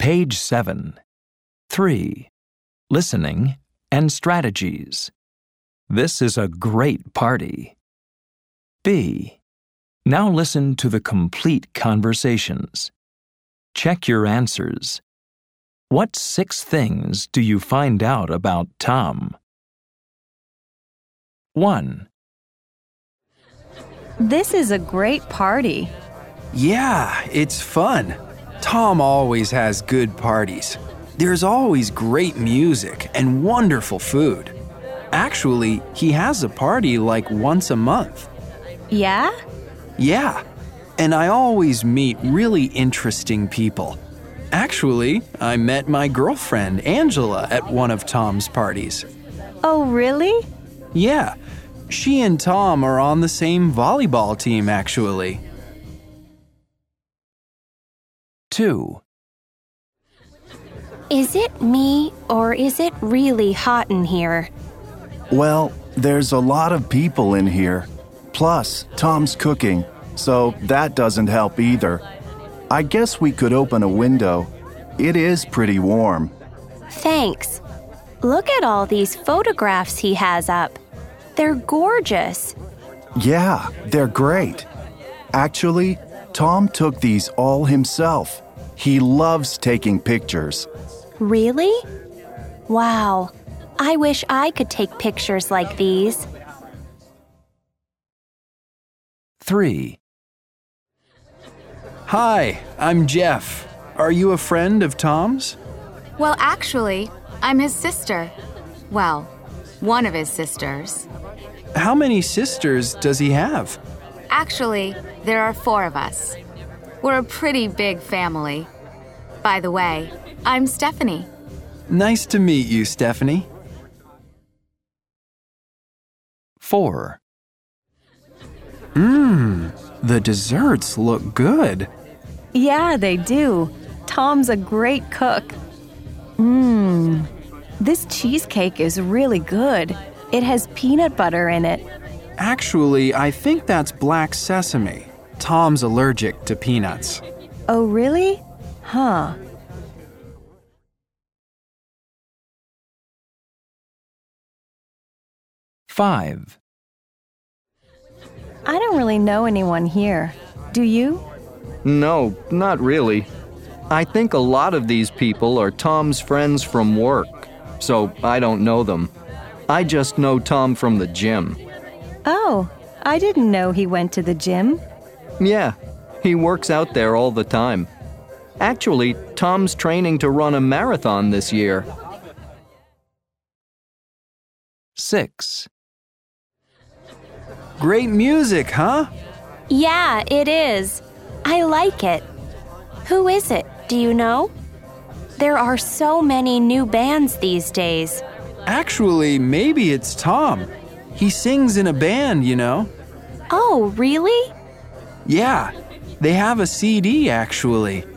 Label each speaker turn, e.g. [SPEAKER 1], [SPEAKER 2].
[SPEAKER 1] Page 7. 3. Listening and strategies. This is a great party. B. Now listen to the complete conversations. Check your answers. What 6 things do you find out about Tom? 1.
[SPEAKER 2] This is a great party.
[SPEAKER 3] Yeah, it's fun. Tom always has good parties. There's always great music and wonderful food. Actually, he has a party like once a month.
[SPEAKER 2] Yeah?
[SPEAKER 3] Yeah, and I always meet really interesting people. Actually, I met my girlfriend, Angela, at one of Tom's parties.
[SPEAKER 2] Oh, really?
[SPEAKER 3] Yeah, she and Tom are on the same volleyball team, actually.
[SPEAKER 1] 2.
[SPEAKER 4] Is it me, or is it really hot in here?
[SPEAKER 5] Well, there's a lot of people in here. Plus, Tom's cooking, so that doesn't help either. I guess we could open a window. It is pretty warm.
[SPEAKER 4] Thanks. Look at all these photographs he has up. They're gorgeous.
[SPEAKER 5] Yeah, they're great. Actually, Tom took these all himself. He loves taking pictures.
[SPEAKER 4] Really? Wow. I wish I could take pictures like these.
[SPEAKER 1] 3.
[SPEAKER 3] Hi, I'm Jeff. Are you a friend of Tom's?
[SPEAKER 6] Well, actually, I'm his sister. Well, one of his sisters.
[SPEAKER 3] How many sisters does he have?
[SPEAKER 6] Actually, there are 4 of us. We're a pretty big family. By the way, I'm Stephanie.
[SPEAKER 3] Nice to meet you, Stephanie.
[SPEAKER 1] 4.
[SPEAKER 3] The desserts look good.
[SPEAKER 2] Yeah, they do. Tom's a great cook. This cheesecake is really good. It has peanut butter in it.
[SPEAKER 3] Actually, I think that's black sesame. Tom's allergic to peanuts.
[SPEAKER 2] Oh, really? Huh.
[SPEAKER 1] 5.
[SPEAKER 2] I don't really know anyone here. Do you?
[SPEAKER 7] No, not really. I think a lot of these people are Tom's friends from work, so I don't know them. I just know Tom from the gym.
[SPEAKER 2] Oh, I didn't know he went to the gym.
[SPEAKER 7] Yeah, he works out there all the time. Actually, Tom's training to run a marathon this year.
[SPEAKER 1] 6.
[SPEAKER 3] Great music, huh?
[SPEAKER 4] Yeah, it is. I like it. Who is it? Do you know? There are so many new bands these days.
[SPEAKER 3] Actually, maybe it's Tom. He sings in a band, you know.
[SPEAKER 4] Oh, really?
[SPEAKER 3] Yeah, they have a CD, actually.